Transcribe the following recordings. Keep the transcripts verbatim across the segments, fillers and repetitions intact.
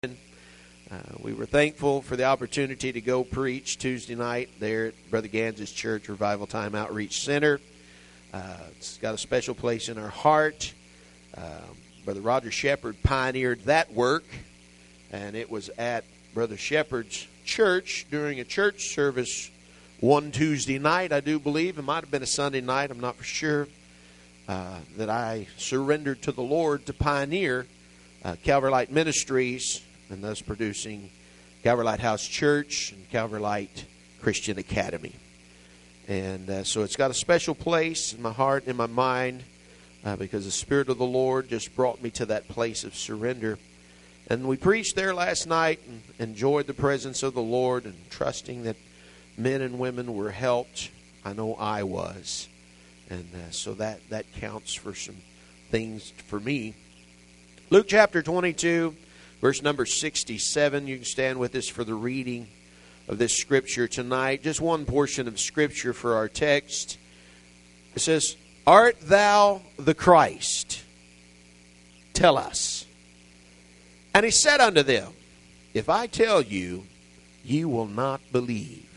Uh, we were thankful for the opportunity to go preach Tuesday night there at Brother Gans's Church Revival Time Outreach Center. Uh, it's got a special place in our heart. Uh, Brother Roger Shepard pioneered that work, and it was at Brother Shepard's church during a church service one Tuesday night, I do believe. It might have been a Sunday night, I'm not for sure, uh, that I surrendered to the Lord to pioneer uh, Calvary Light Ministries, and thus producing Calvary Lighthouse Church and Calvary Light Christian Academy. And uh, so it's got a special place in my heart and in my mind uh, because the Spirit of the Lord just brought me to that place of surrender. And we preached there last night and enjoyed the presence of the Lord and trusting that men and women were helped. I know I was. And uh, so that, that counts for some things for me. Luke chapter twenty-two. Verse number sixty-seven, you can stand with us for the reading of this scripture tonight. Just one portion of scripture for our text. It says, "Art thou the Christ? Tell us." And he said unto them, "If I tell you, ye will not believe."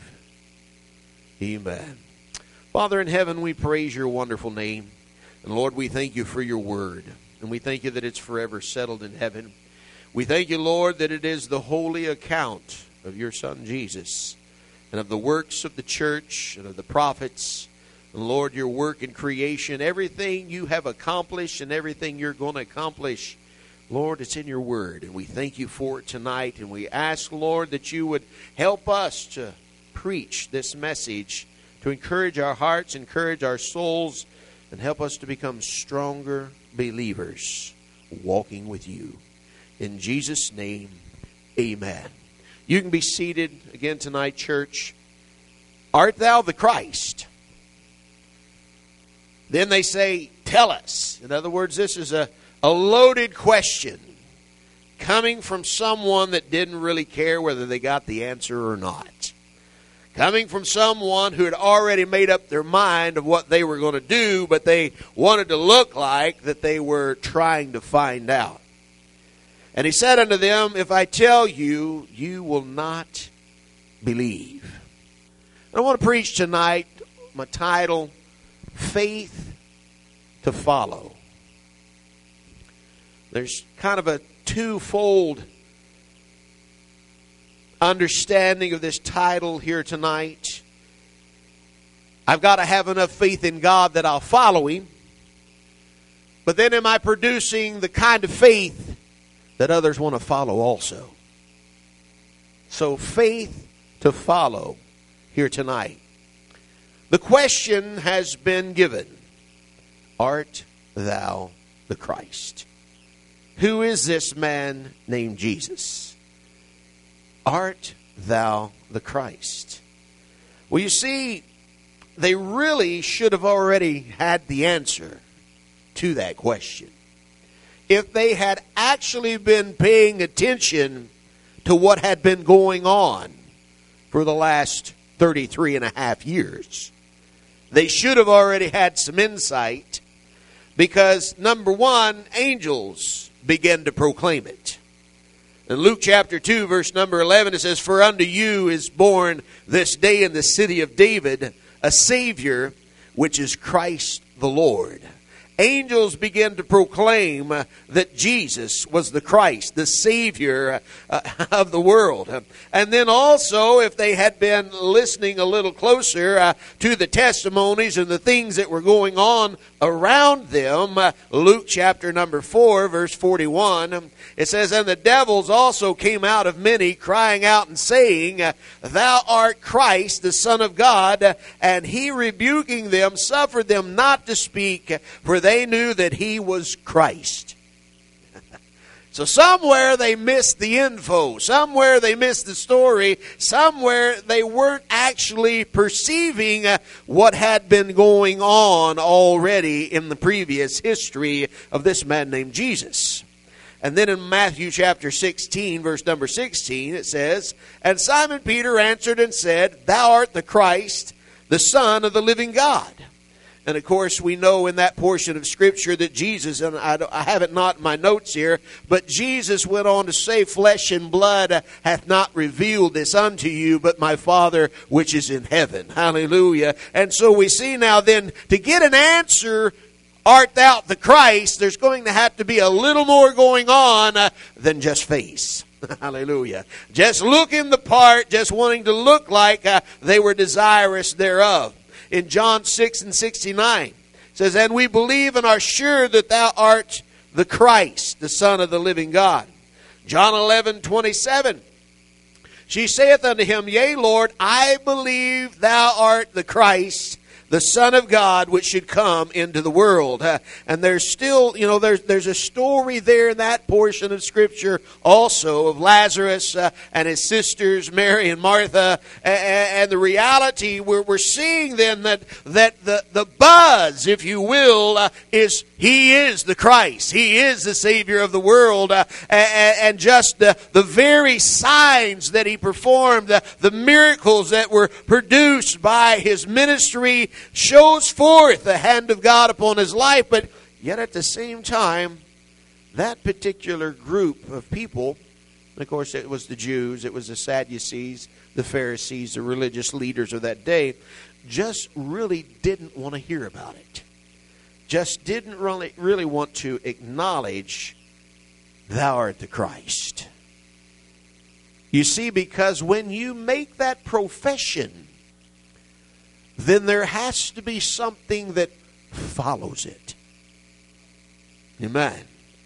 Amen. Father in heaven, we praise your wonderful name. And Lord, we thank you for your word. And we thank you that it's forever settled in heaven. We thank you, Lord, that it is the holy account of your Son, Jesus, and of the works of the church and of the prophets. And, Lord, your work in creation, everything you have accomplished and everything you're going to accomplish, Lord, it's in your word. And we thank you for it tonight. And we ask, Lord, that you would help us to preach this message, to encourage our hearts, encourage our souls, and help us to become stronger believers walking with you. In Jesus' name, amen. You can be seated again tonight, church. Art thou the Christ? Then they say, tell us. In other words, this is a, a loaded question coming from someone that didn't really care whether they got the answer or not. Coming from someone who had already made up their mind of what they were going to do, but they wanted to look like that they were trying to find out. And he said unto them, if I tell you, you will not believe. And I want to preach tonight, my title, Faith to Follow. There's kind of a twofold understanding of this title here tonight. I've got to have enough faith in God that I'll follow him. But then am I producing the kind of faith that others want to follow also? So faith to follow here tonight. The question has been given, art thou the Christ? Who is this man named Jesus? Art thou the Christ? Well, you see, they really should have already had the answer to that question if they had actually been paying attention to what had been going on for the last thirty-three and a half years. They should have already had some insight because, number one, angels began to proclaim it. In Luke chapter two, verse number eleven, it says, for unto you is born this day in the city of David a Savior, which is Christ the Lord. Angels began to proclaim uh, that Jesus was the Christ, the Savior uh, of the world. And then also, if they had been listening a little closer uh, to the testimonies and the things that were going on around them, uh, Luke chapter number four, verse forty-one, it says, and the devils also came out of many, crying out and saying, thou art Christ, the Son of God. And he, rebuking them, suffered them not to speak, for they knew that he was Christ. So somewhere they missed the info. Somewhere they missed the story. Somewhere they weren't actually perceiving what had been going on already in the previous history of this man named Jesus. And then in Matthew chapter sixteen, verse number sixteen, it says, and Simon Peter answered and said, thou art the Christ, the Son of the living God. And of course, we know in that portion of Scripture that Jesus, and I, I have it not in my notes here, but Jesus went on to say, flesh and blood hath not revealed this unto you, but my Father which is in heaven. Hallelujah. And so we see now then, to get an answer, art thou the Christ, there's going to have to be a little more going on uh, than just face. Hallelujah. Just looking the part, just wanting to look like uh, they were desirous thereof. In John six and sixty-nine, it says, and we believe and are sure that thou art the Christ, the Son of the living God. John eleven twenty-seven, she saith unto him, yea, Lord, I believe thou art the Christ, the Son of God, which should come into the world. Uh, and there's still, you know, there's there's a story there in that portion of Scripture also of Lazarus uh, and his sisters, Mary and Martha. And, and the reality, we're, we're seeing then that, that the, the buzz, if you will, uh, is He is the Christ. He is the Savior of the world. Uh, and, and just the, the very signs that He performed, the, the miracles that were produced by His ministry, shows forth the hand of God upon His life. But yet at the same time, that particular group of people, of course it was the Jews, it was the Sadducees, the Pharisees, the religious leaders of that day, just really didn't want to hear about it. Just didn't really, really want to acknowledge thou art the Christ. You see, because when you make that profession, then there has to be something that follows it. Amen.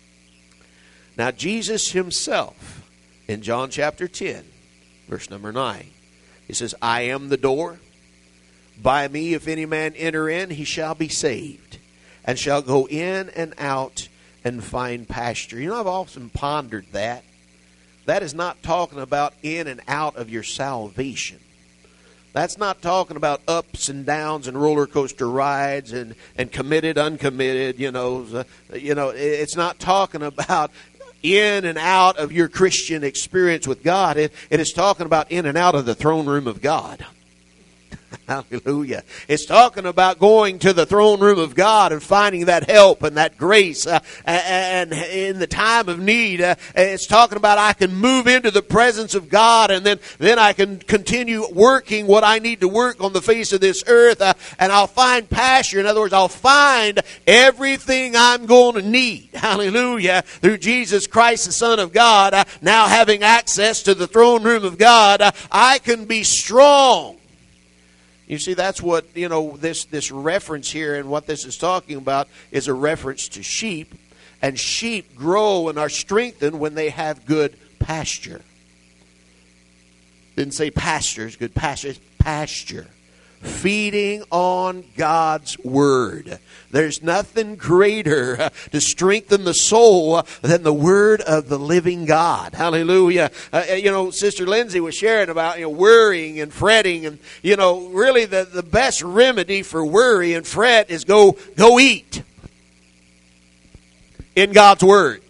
Now, Jesus Himself, in John chapter ten, verse number nine, He says, I am the door. By me, if any man enter in, he shall be saved, and shall go in and out and find pasture. You know, I've often pondered that. That is not talking about in and out of your salvation. That's not talking about ups and downs and roller coaster rides and, and committed, uncommitted, you know. Uh, you know, it's not talking about in and out of your Christian experience with God. It, it is talking about in and out of the throne room of God. Hallelujah. It's talking about going to the throne room of God and finding that help and that grace. Uh, and in the time of need, uh, it's talking about I can move into the presence of God, and then, then I can continue working what I need to work on the face of this earth. Uh, and I'll find pasture. In other words, I'll find everything I'm going to need. Hallelujah. Through Jesus Christ, the Son of God, uh, now having access to the throne room of God, uh, I can be strong. You see, that's what, you know, this, this reference here and what this is talking about is a reference to sheep. And sheep grow and are strengthened when they have good pasture. Didn't say pastures, good pasture. It's pasture. Feeding on God's Word. There's nothing greater to strengthen the soul than the Word of the living God. Hallelujah. Uh, you know, Sister Lindsay was sharing about, you know, worrying and fretting. And, you know, really the, the best remedy for worry and fret is go, go eat in God's Word.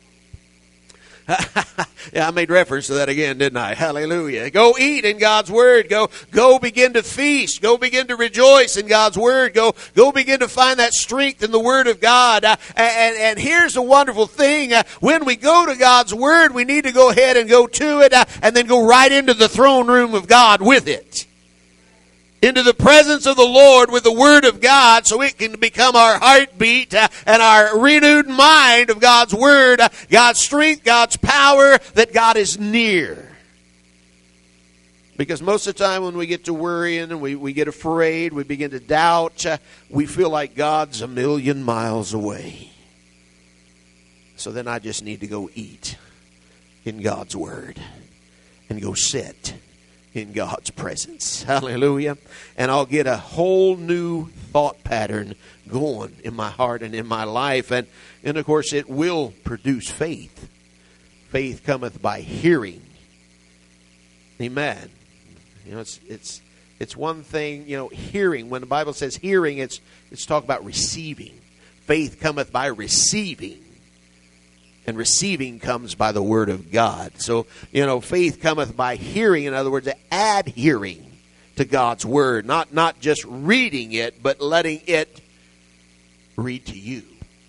Yeah, I made reference to that again, didn't I? Hallelujah. Go eat in God's Word. Go go begin to feast. Go begin to rejoice in God's Word. Go go begin to find that strength in the Word of God. Uh, and, and here's the wonderful thing. Uh, when we go to God's Word, we need to go ahead and go to it uh, and then go right into the throne room of God with it. Into the presence of the Lord with the Word of God, so it can become our heartbeat uh, and our renewed mind of God's Word, uh, God's strength, God's power, that God is near. Because most of the time when we get to worrying and we, we get afraid, we begin to doubt, uh, we feel like God's a million miles away. So then I just need to go eat in God's Word and go sit in God's presence. Hallelujah. And I'll get a whole new thought pattern going in my heart and in my life. And, and of course, it will produce faith. Faith cometh by hearing. Amen. You know, it's it's it's one thing, you know, hearing. When the Bible says hearing, it's it's talk about receiving. Faith cometh by receiving. And receiving comes by the Word of God. So, you know, faith cometh by hearing. In other words, adhering to God's Word. Not, not just reading it, but letting it read to you.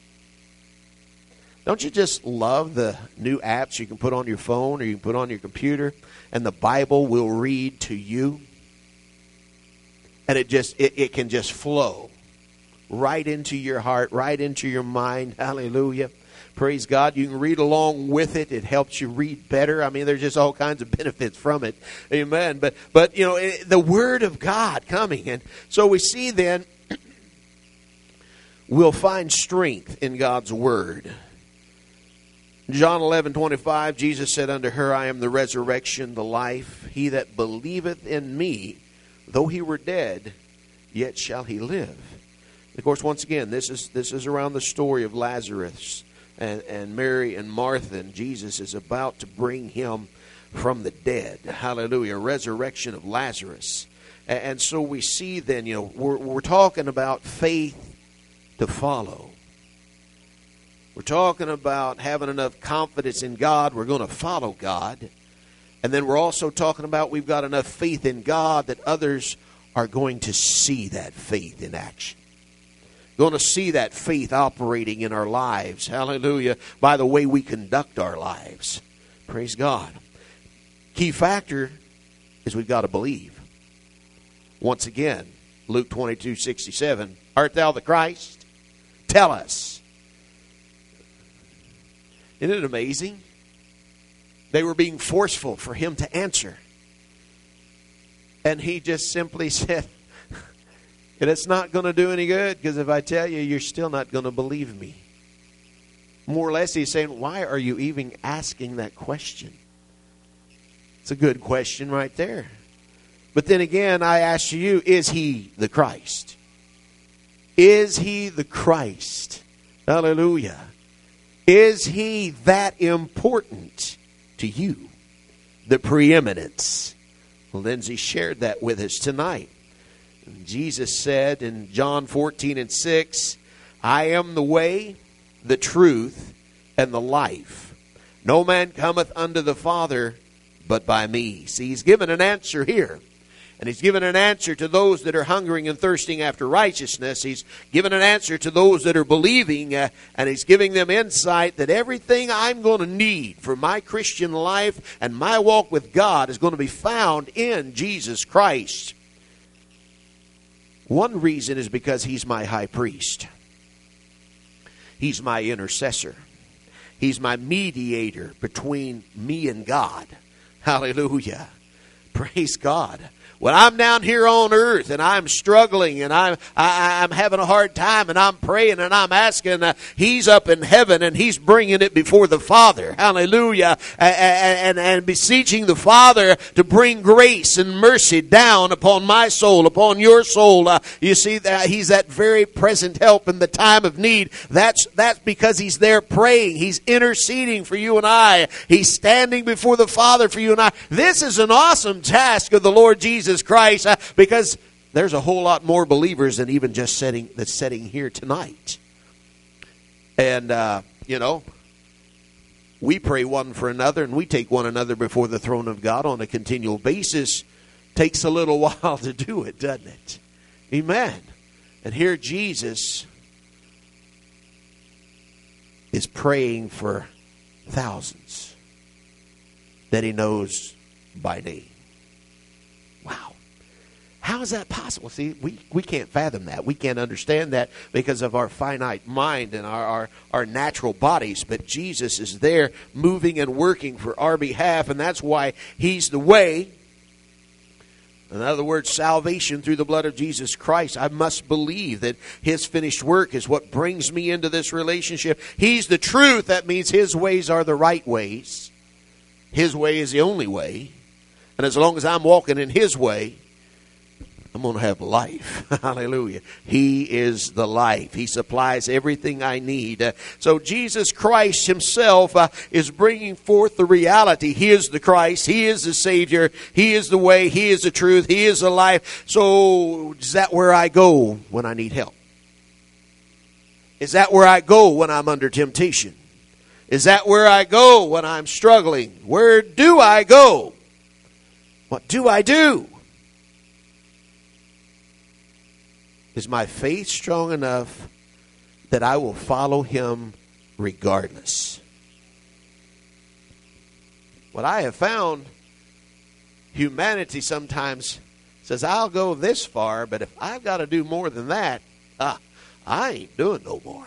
Don't you just love the new apps you can put on your phone or you can put on your computer, and the Bible will read to you? And it just it, it can just flow right into your heart, right into your mind. Hallelujah. Praise God. You can read along with it. It helps you read better. I mean, there's just all kinds of benefits from it. Amen. But, but you know, it, the Word of God coming. And so we see then we'll find strength in God's Word. John eleven twenty-five, Jesus said unto her, I am the resurrection, the life. He that believeth in me, though he were dead, yet shall he live. Of course, once again, this is this is around the story of Lazarus and, and Mary and Martha, and Jesus is about to bring him from the dead. Hallelujah. Resurrection of Lazarus. And, and so we see then, you know, we're, we're talking about faith to follow. We're talking about having enough confidence in God. We're going to follow God. And then we're also talking about we've got enough faith in God that others are going to see that faith in action. Going to see that faith operating in our lives. Hallelujah. By the way we conduct our lives. Praise God. Key factor is we've got to believe. Once again, Luke twenty-two sixty-seven. Art thou the Christ? Tell us. Isn't it amazing? They were being forceful for him to answer. And he just simply said, and it's not going to do any good, because if I tell you, you're still not going to believe me. More or less, he's saying, why are you even asking that question? It's a good question right there. But then again, I ask you, is he the Christ? Is he the Christ? Hallelujah. Is he that important to you? The preeminence. Well, Lindsay shared that with us tonight. And Jesus said in John fourteen and six, I am the way, the truth, and the life. No man cometh unto the Father but by me. See, he's given an answer here. And he's given an answer to those that are hungering and thirsting after righteousness. He's given an answer to those that are believing. Uh, and he's giving them insight that everything I'm going to need for my Christian life and my walk with God is going to be found in Jesus Christ. One reason is because he's my high priest. He's my intercessor. He's my mediator between me and God. Hallelujah. Praise God. When I'm down here on earth and I'm struggling and I'm, I, I'm having a hard time and I'm praying and I'm asking, uh, he's up in heaven and he's bringing it before the Father. Hallelujah. And, and, and beseeching the Father to bring grace and mercy down upon my soul, upon your soul. Uh, you see, that he's that very present help in the time of need. That's, that's because he's there praying. He's interceding for you and I. He's standing before the Father for you and I. This is an awesome task of the Lord Jesus Christ, uh, because there's a whole lot more believers than even just sitting that's sitting here tonight. And uh, you know, we pray one for another, and we take one another before the throne of God on a continual basis. Takes a little while to do it, doesn't it? Amen. And here Jesus is praying for thousands that he knows by name. Wow. How is that possible? See, we, we can't fathom that. We can't understand that because of our finite mind and our, our, our natural bodies. But Jesus is there moving and working for our behalf, and that's why he's the way. In other words, salvation through the blood of Jesus Christ. I must believe that his finished work is what brings me into this relationship. He's the truth. That means his ways are the right ways. His way is the only way. And as long as I'm walking in his way, I'm going to have life. Hallelujah. He is the life. He supplies everything I need. Uh, so Jesus Christ himself uh, is bringing forth the reality. He is the Christ. He is the Savior. He is the way. He is the truth. He is the life. So is that where I go when I need help? Is that where I go when I'm under temptation? Is that where I go when I'm struggling? Where do I go? What do I do? Is my faith strong enough that I will follow him regardless? What I have found, humanity sometimes says, I'll go this far, but if I've got to do more than that, ah, I ain't doing no more.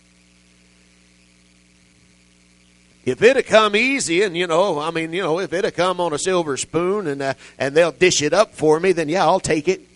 If it had come easy, and, you know, I mean, you know, if it had come on a silver spoon and uh, and they'll dish it up for me, then, yeah, I'll take it.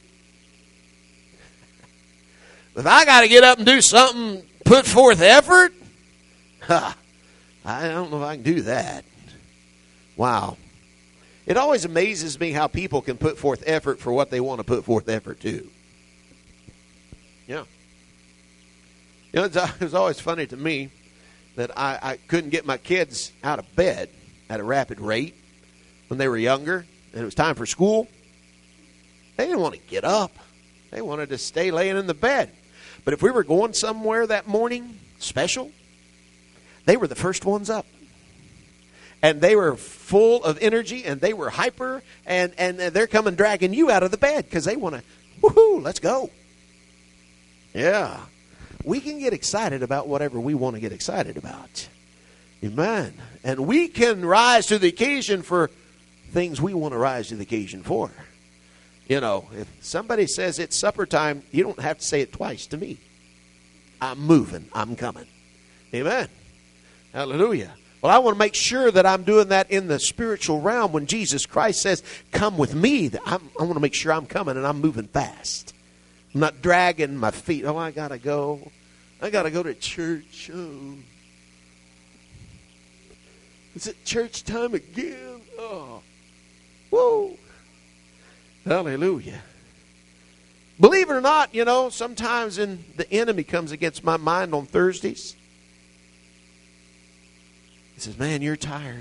If I got to get up and do something, put forth effort, huh, I don't know if I can do that. Wow. It always amazes me how people can put forth effort for what they want to put forth effort to. Yeah. You know, it's, it was always funny to me that I, I couldn't get my kids out of bed at a rapid rate when they were younger and it was time for school. They didn't want to get up. They wanted to stay laying in the bed. But if we were going somewhere that morning, special, they were the first ones up. And they were full of energy and they were hyper and, and they're coming dragging you out of the bed because they want to, woohoo, let's go. Yeah. We can get excited about whatever we want to get excited about. Amen. And we can rise to the occasion for things we want to rise to the occasion for. You know, if somebody says it's supper time, you don't have to say it twice to me. I'm moving. I'm coming. Amen. Hallelujah. Well, I want to make sure that I'm doing that in the spiritual realm. When Jesus Christ says, come with me, I'm, I want to make sure I'm coming and I'm moving fast. I'm not dragging my feet. Oh, I got to go. I got to go to church. Oh. Is it church time again? Oh. Whoa. Hallelujah. Believe it or not, you know, sometimes in, the enemy comes against my mind on Thursdays. He says, man, you're tired.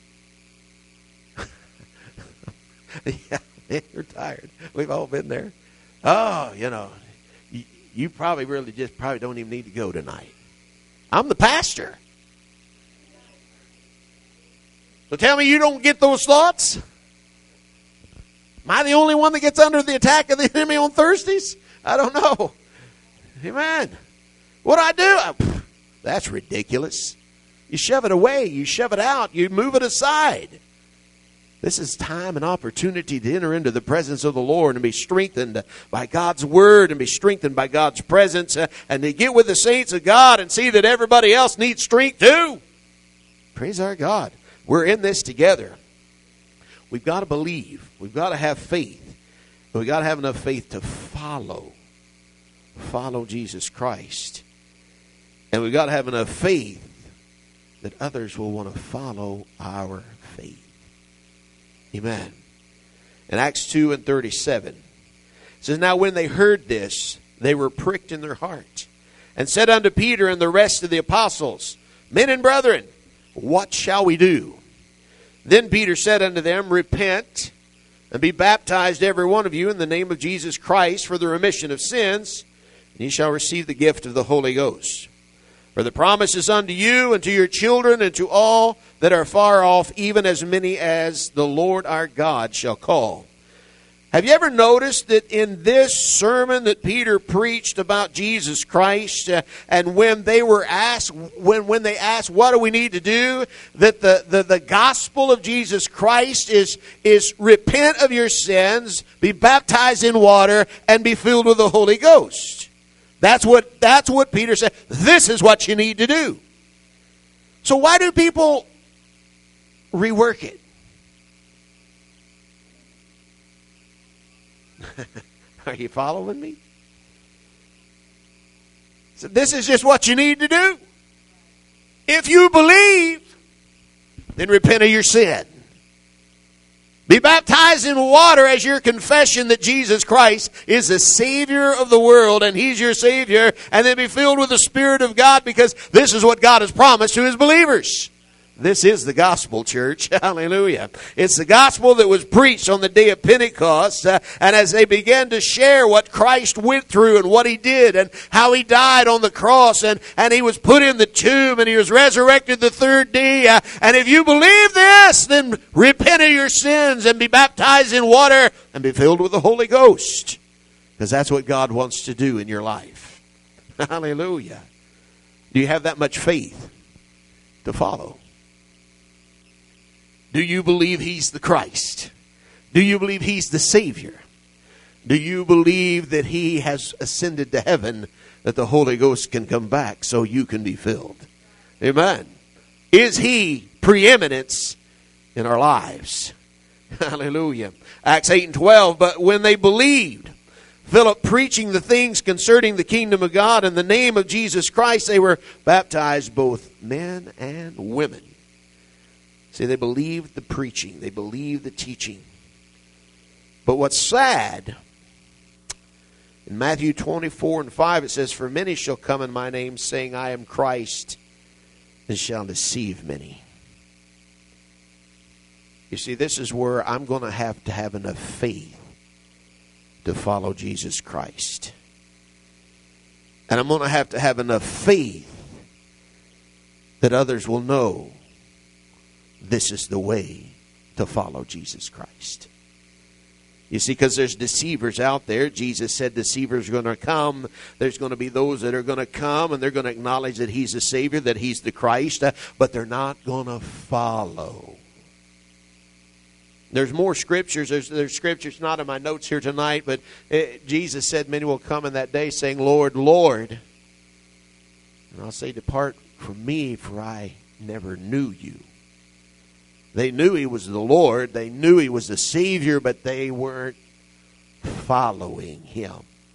Yeah, man, you're tired. We've all been there. Oh, you know, you, you probably really just probably don't even need to go tonight. I'm the pastor. So tell me you don't get those thoughts? Am I the only one that gets under the attack of the enemy on Thursdays? I don't know. Amen. What do I do? I, that's ridiculous. You shove it away. You shove it out. You move it aside. This is time and opportunity to enter into the presence of the Lord and be strengthened by God's word and be strengthened by God's presence uh, and to get with the saints of God and see that everybody else needs strength too. Praise our God. We're in this together. We've got to believe. We've got to have faith. We've got to have enough faith to follow. Follow Jesus Christ. And we've got to have enough faith that others will want to follow our faith. Amen. In Acts two and thirty-seven, it says, now when they heard this, they were pricked in their heart, and said unto Peter and the rest of the apostles, men and brethren, what shall we do? Then Peter said unto them, repent, and be baptized every one of you in the name of Jesus Christ for the remission of sins, and ye shall receive the gift of the Holy Ghost. For the promise is unto you and to your children and to all that are far off, even as many as the Lord our God shall call. Have you ever noticed that in this sermon that Peter preached about Jesus Christ, uh, and when they were asked, when, when they asked, what do we need to do? That the, the, the gospel of Jesus Christ is, is repent of your sins, be baptized in water, and be filled with the Holy Ghost. That's what, that's what Peter said. This is what you need to do. So why do people rework it? Are you following me? So this is just what you need to do. If you believe, then repent of your sin. Be baptized in water as your confession that Jesus Christ is the Savior of the world and He's your Savior. And then be filled with the Spirit of God, because this is what God has promised to His believers. This is the gospel, church. Hallelujah. It's the gospel that was preached on the day of Pentecost. Uh, and as they began to share what Christ went through and what He did and how He died on the cross, and, and He was put in the tomb and He was resurrected the third day. Uh, and if you believe this, then repent of your sins and be baptized in water and be filled with the Holy Ghost. Because that's what God wants to do in your life. Hallelujah. Do you have that much faith to follow? Do you believe He's the Christ? Do you believe He's the Savior? Do you believe that He has ascended to heaven, that the Holy Ghost can come back so you can be filled? Amen. Is He preeminence in our lives? Hallelujah. Acts eight and twelve, but when they believed, Philip preaching the things concerning the kingdom of God in the name of Jesus Christ, they were baptized, both men and women. See, they believed the preaching. They believed the teaching. But what's sad, in Matthew twenty-four and five, it says, for many shall come in my name, saying, I am Christ, and shall deceive many. You see, this is where I'm going to have to have enough faith to follow Jesus Christ. And I'm going to have to have enough faith that others will know this is the way to follow Jesus Christ. You see, because there's deceivers out there. Jesus said deceivers are going to come. There's going to be those that are going to come, and they're going to acknowledge that He's the Savior, that He's the Christ, uh, but they're not going to follow. There's more scriptures. There's, there's scriptures not in my notes here tonight, but it, Jesus said many will come in that day saying, Lord, Lord. And I'll say, depart from me, for I never knew you. They knew He was the Lord. They knew He was the Savior, but they weren't following Him.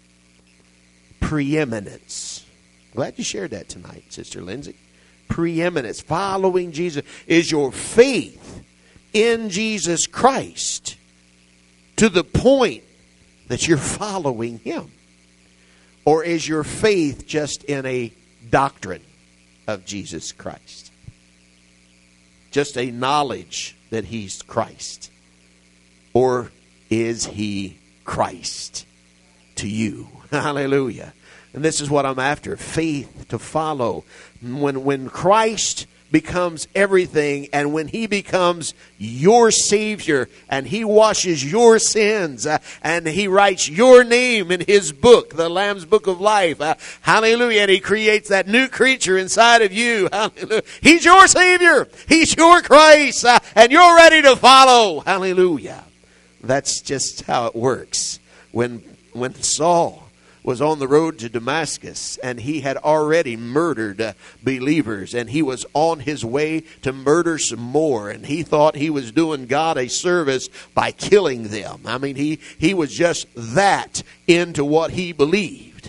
Preeminence. Glad you shared that tonight, Sister Lindsay. Preeminence. Following Jesus. Is your faith in Jesus Christ to the point that you're following Him? Or is your faith just in a doctrine of Jesus Christ? Just a knowledge that He's Christ? Or is He Christ to you? Hallelujah. And this is what I'm after. Faith to follow. When, when Christ becomes everything, and when He becomes your Savior, and He washes your sins, uh, and He writes your name in His book, the Lamb's Book of Life, uh, hallelujah, and He creates that new creature inside of you, hallelujah. He's your Savior, He's your Christ, uh, and you're ready to follow, hallelujah. That's just how it works. When, when Saul was on the road to Damascus, and he had already murdered uh, believers, and he was on his way to murder some more, and he thought he was doing God a service by killing them. I mean, he, he was just that into what he believed.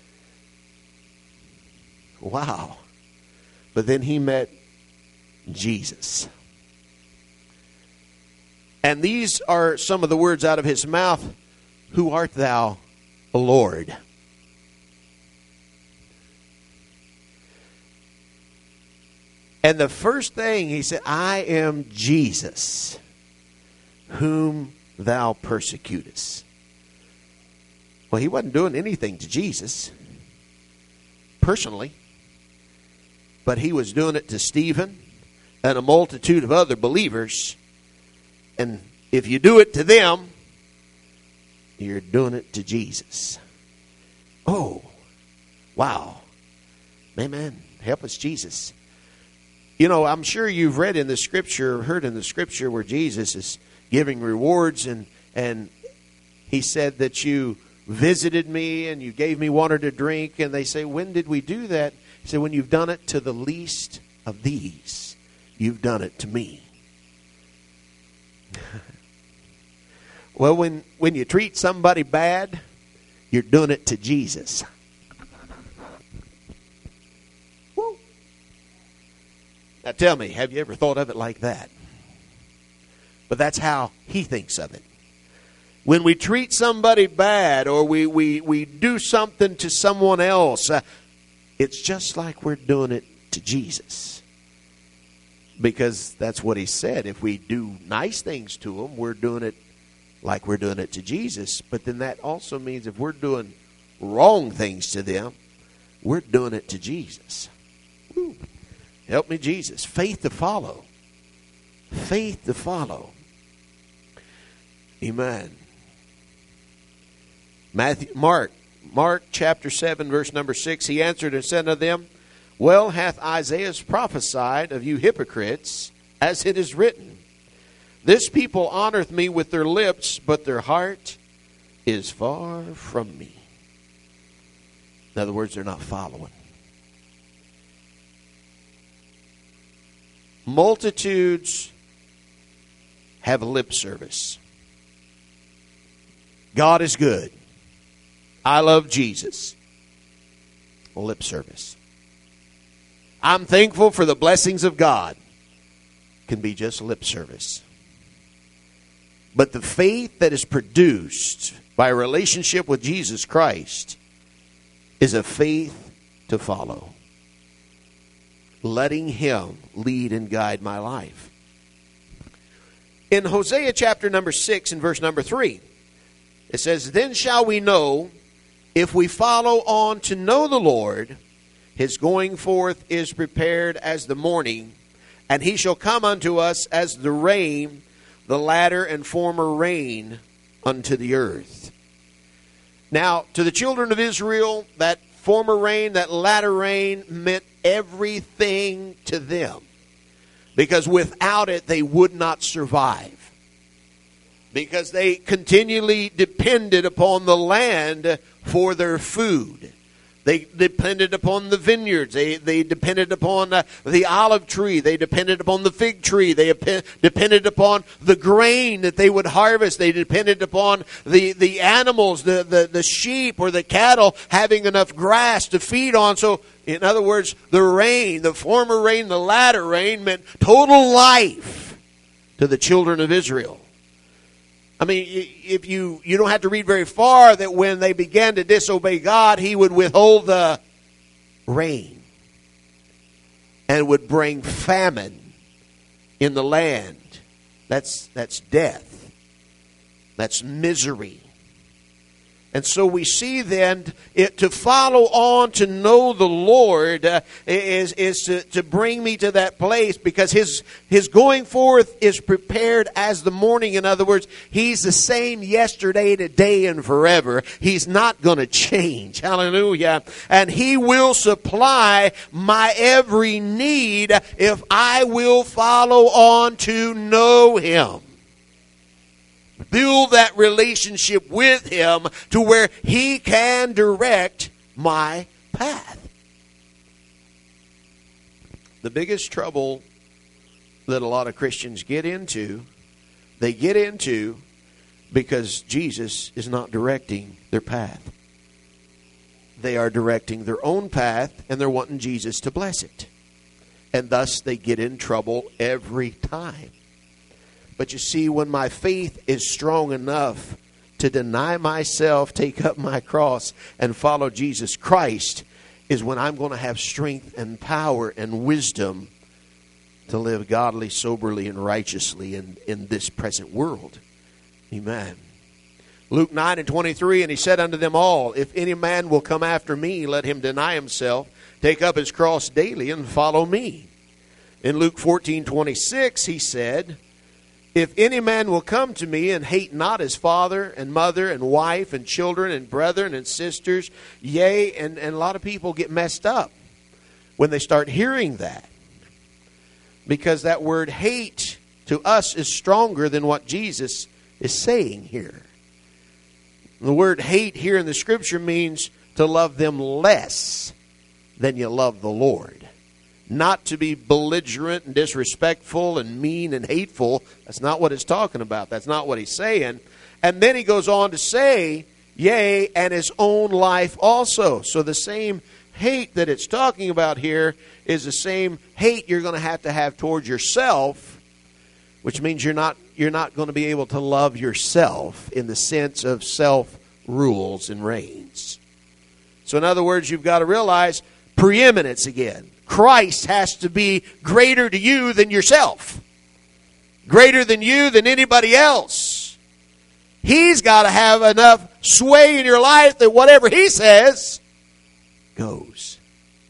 Wow. But then he met Jesus. And these are some of the words out of His mouth. Who art thou, Lord? And the first thing He said, I am Jesus, whom thou persecutest. Well, He wasn't doing anything to Jesus personally, but He was doing it to Stephen and a multitude of other believers. And if you do it to them, you're doing it to Jesus. Oh, wow. Amen. Help us, Jesus. You know, I'm sure you've read in the Scripture, heard in the Scripture where Jesus is giving rewards, and and He said that you visited me and you gave me water to drink. And they say, when did we do that? He said, when you've done it to the least of these, you've done it to me. Well, when, when you treat somebody bad, you're doing it to Jesus. Woo. Now tell me, have you ever thought of it like that? But that's how He thinks of it. When we treat somebody bad, or we, we, we do something to someone else, uh, it's just like we're doing it to Jesus. Because that's what He said. If we do nice things to Him, we're doing it like we're doing it to Jesus. But then that also means if we're doing wrong things to them, we're doing it to Jesus. Woo. Help me, Jesus. Faith to follow. Faith to follow. Amen. Matthew, Mark, Mark chapter seven, verse number six, he answered and said unto them, Well hath Isaiah prophesied of you hypocrites, as it is written, This people honoreth me with their lips, but their heart is far from me. In other words, they're not following. Multitudes have lip service. God is good. I love Jesus. Lip service. I'm thankful for the blessings of God. Can be just lip service. But the faith that is produced by a relationship with Jesus Christ is a faith to follow. Letting Him lead and guide my life. In Hosea chapter number six and verse number three, it says, Then shall we know, if we follow on to know the Lord, His going forth is prepared as the morning, and He shall come unto us as the rain, the latter and former rain unto the earth. Now, to the children of Israel, that former rain, that latter rain meant everything to them. Because without it, they would not survive. Because they continually depended upon the land for their food. They depended upon the vineyards. They, they depended upon uh, the olive tree. They depended upon the fig tree. They ap- depended upon the grain that they would harvest. They depended upon the, the animals, the, the, the sheep or the cattle having enough grass to feed on. So, in other words, the rain, the former rain, the latter rain meant total life to the children of Israel. I mean, if you, you don't have to read very far that when they began to disobey God, He would withhold the rain and would bring famine in the land. That's, that's death. That's misery. And so we see then it, to follow on to know the Lord uh, is, is to, to bring me to that place, because his, his going forth is prepared as the morning. In other words, He's the same yesterday, today, and forever. He's not going to change. Hallelujah. And He will supply my every need if I will follow on to know Him. Build that relationship with Him to where He can direct my path. The biggest trouble that a lot of Christians get into, they get into because Jesus is not directing their path. They are directing their own path, and they're wanting Jesus to bless it. And thus they get in trouble every time. But you see, when my faith is strong enough to deny myself, take up my cross, and follow Jesus Christ, is when I'm going to have strength and power and wisdom to live godly, soberly, and righteously in, in this present world. Amen. Luke nine and twenty-three, And He said unto them all, If any man will come after me, let him deny himself, take up his cross daily, and follow me. In Luke fourteen twenty-six, He said, If any man will come to me and hate not his father and mother and wife and children and brethren and sisters, yea, and, and a lot of people get messed up when they start hearing that. Because that word hate to us is stronger than what Jesus is saying here. The word hate here in the Scripture means to love them less than you love the Lord. Not to be belligerent and disrespectful and mean and hateful. That's not what it's talking about. That's not what He's saying. And then He goes on to say, yea, and his own life also. So the same hate that it's talking about here is the same hate you're going to have to have towards yourself, which means you're not you're not going to be able to love yourself in the sense of self-rules and reigns. So in other words, you've got to realize preeminence again. Christ has to be greater to you than yourself. Greater than you than anybody else. He's got to have enough sway in your life that whatever He says goes.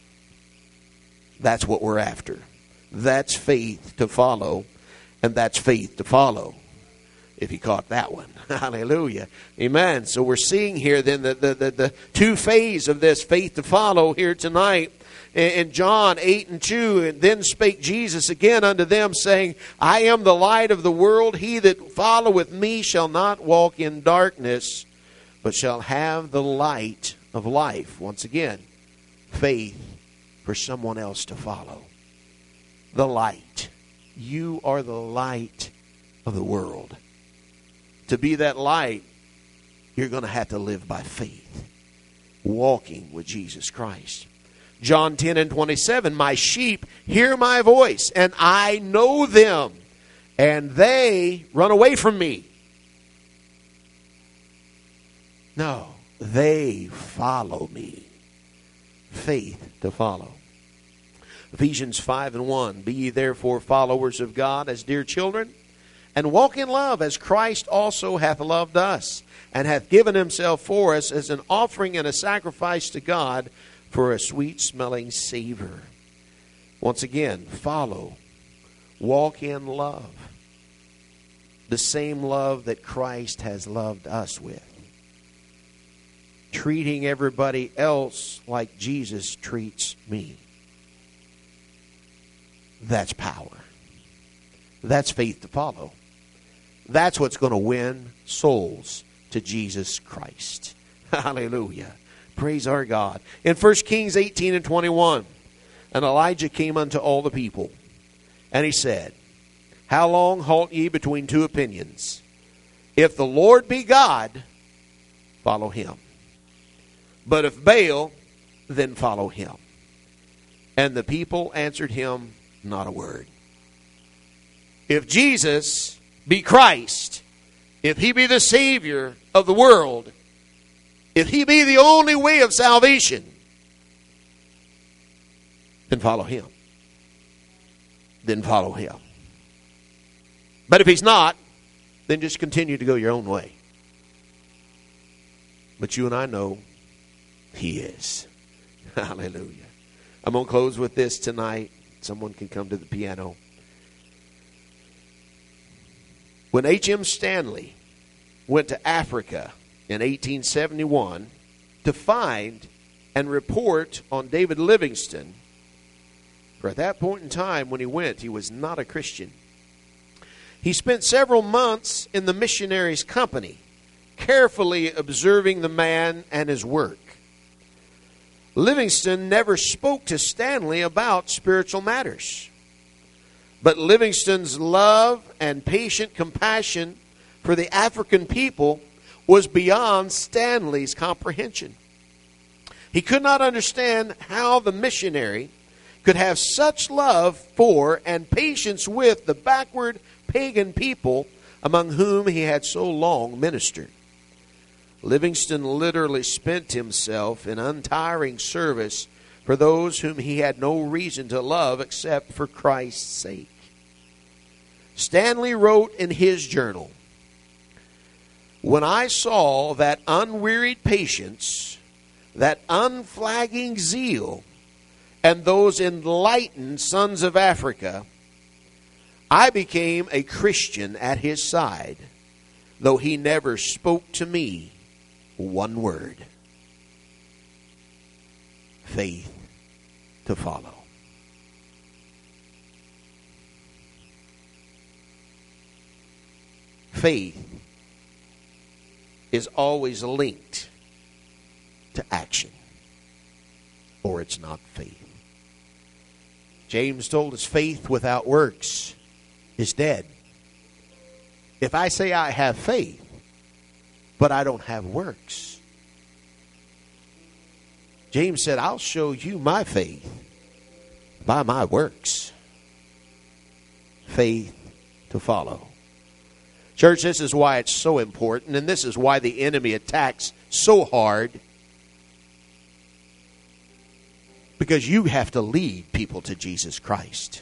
That's what we're after. That's faith to follow, and that's faith to follow. if you caught that one. Hallelujah. Amen. So we're seeing here then the, the, the, the two phase of this faith to follow here tonight. In John eight and two, and then spake Jesus again unto them, saying, I am the light of the world. He that followeth me shall not walk in darkness, but shall have the light of life. Once again, faith for someone else to follow. The light. You are the light of the world. To be that light, you're going to have to live by faith, walking with Jesus Christ. John ten and twenty-seven, my sheep hear my voice, and I know them, and they run away from me. No, they follow me. Faith to follow. Ephesians five and one, be ye therefore followers of God as dear children, and walk in love as Christ also hath loved us, and hath given himself for us as an offering and a sacrifice to God for a sweet-smelling savor. Once again, follow. Walk in love. The same love that Christ has loved us with. Treating everybody else like Jesus treats me. That's power. That's faith to follow. That's what's going to win souls to Jesus Christ. Hallelujah. Praise our God. In First Kings eighteen and twenty-one, and Elijah came unto all the people, and he said, how long halt ye between two opinions? If the Lord be God, follow him. But if Baal, then follow him. And the people answered him not a word. If Jesus be Christ, if he be the Savior of the world, if he be the only way of salvation, then follow him. Then follow him. But if he's not, then just continue to go your own way. But you and I know he is. Hallelujah. I'm going to close with this tonight. Someone can come to the piano. When H M Stanley went to Africa in eighteen seventy-one to find and report on David Livingstone, for at that point in time when he went, he was not a Christian. He spent several months in the missionary's company, carefully observing the man and his work. Livingstone never spoke to Stanley about spiritual matters. But Livingstone's love and patient compassion for the African people was beyond Stanley's comprehension. He could not understand how the missionary could have such love for and patience with the backward pagan people among whom he had so long ministered. Livingstone literally spent himself in untiring service for those whom he had no reason to love except for Christ's sake. Stanley wrote in his journal, when I saw that unwearied patience, that unflagging zeal, and those enlightened sons of Africa, I became a Christian at his side, though he never spoke to me one word. Faith to follow. Faith is always linked to action, or it's not faith. James told us faith without works is dead. If I say I have faith, but I don't have works, James said, I'll show you my faith by my works. Faith to follow. Church, this is why it's so important, and this is why the enemy attacks so hard. Because you have to lead people to Jesus Christ.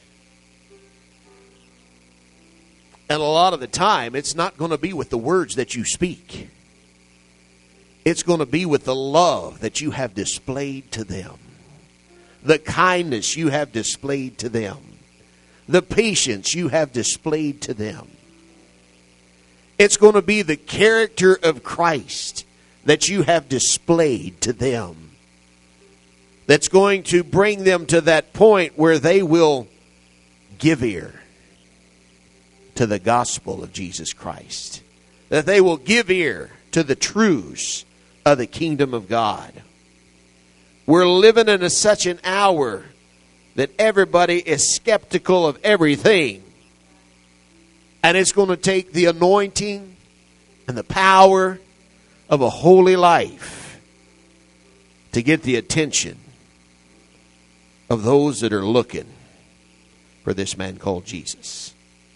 And a lot of the time, it's not going to be with the words that you speak. It's going to be with the love that you have displayed to them. The kindness you have displayed to them. The patience you have displayed to them. It's going to be the character of Christ that you have displayed to them that's going to bring them to that point where they will give ear to the gospel of Jesus Christ. That they will give ear to the truths of the kingdom of God. We're living in a, such an hour that everybody is skeptical of everything. And it's going to take the anointing and the power of a holy life to get the attention of those that are looking for this man called Jesus.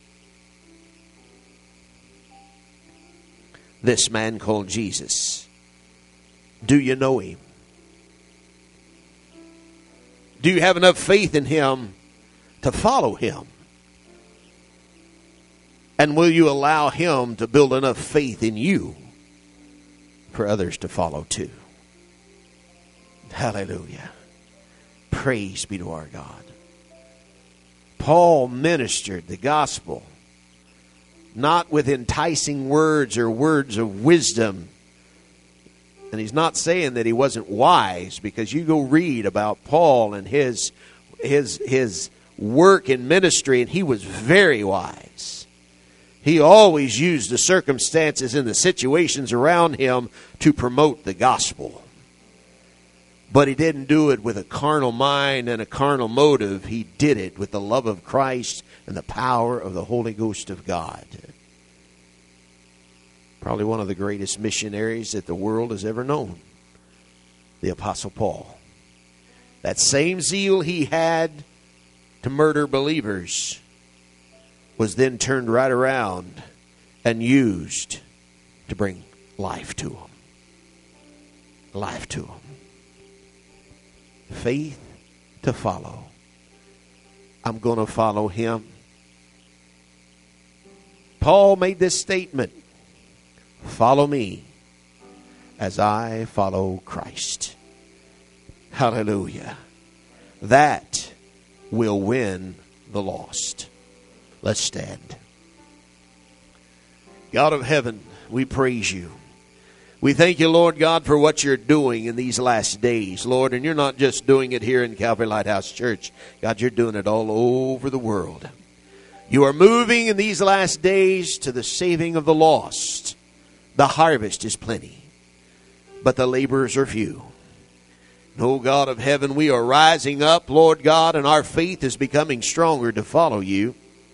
This man called Jesus. Do you know him? Do you have enough faith in him to follow him? And will you allow him to build enough faith in you for others to follow too? Hallelujah. Praise be to our God. Paul ministered the gospel not with enticing words or words of wisdom. And he's not saying that he wasn't wise, because you go read about Paul and his his his work in ministry, and he was very wise. He always used the circumstances and the situations around him to promote the gospel. But he didn't do it with a carnal mind and a carnal motive. He did it with the love of Christ and the power of the Holy Ghost of God. Probably one of the greatest missionaries that the world has ever known, the Apostle Paul. That same zeal he had to murder believers was then turned right around and used to bring life to them. Life to them. Faith to follow. I'm going to follow him. Paul made this statement. Follow me as I follow Christ. Hallelujah. That will win the lost. Let's stand. God of heaven, we praise you. We thank you, Lord God, for what you're doing in these last days, Lord. And you're not just doing it here in Calvary Lighthouse Church. God, you're doing it all over the world. You are moving in these last days to the saving of the lost. The harvest is plenty, but the laborers are few. O God of heaven, we are rising up, Lord God, and our faith is becoming stronger to follow you.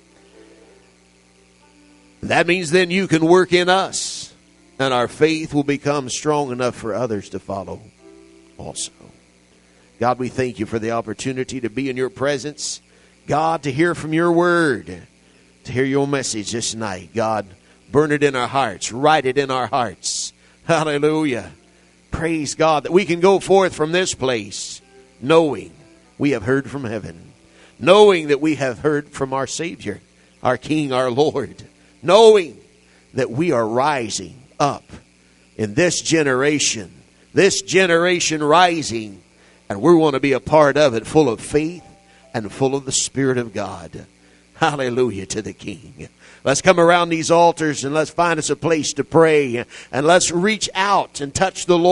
That means then you can work in us, and our faith will become strong enough for others to follow also. God, we thank you for the opportunity to be in your presence. God, to hear from your word, to hear your message this night. God, burn it in our hearts. Write it in our hearts. Hallelujah. Praise God that we can go forth from this place knowing we have heard from heaven. Knowing that we have heard from our Savior, our King, our Lord. Knowing that we are rising up in this generation. This generation rising. And we want to be a part of it, full of faith and full of the Spirit of God. Hallelujah to the King. Let's come around these altars and let's find us a place to pray. And let's reach out and touch the Lord.